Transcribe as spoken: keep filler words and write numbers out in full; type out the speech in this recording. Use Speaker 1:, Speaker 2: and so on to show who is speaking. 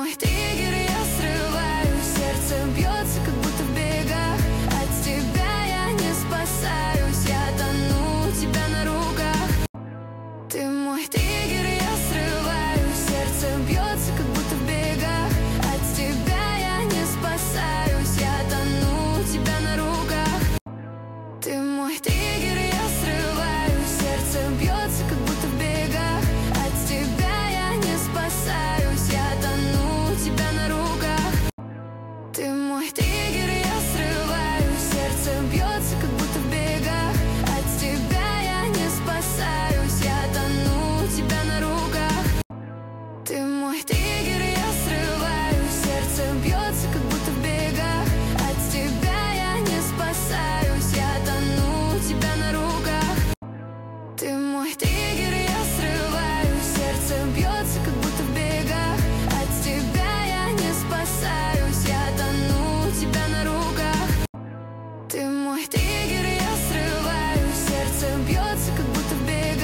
Speaker 1: мой триггер, я срываюсь. Сердце бьется, как будто в бегах. От тебя я не спасаюсь, я тону у тебя на руках. Ты мой триггер, я срываюсь. Сердце бьется, как будто в бегах. От тебя я не спасаюсь, я тону у тебя на руках. Ты мой триггер, я срываюсь. Сердце бьется, как будто в бегах. От тебя я не спасаюсь, я тону у тебя на руках. Ты мой триггер, я срываюсь. Сердце бьется, как будто в бегах. От тебя я не спасаюсь, я тону у тебя на руках. Ты мой триггер.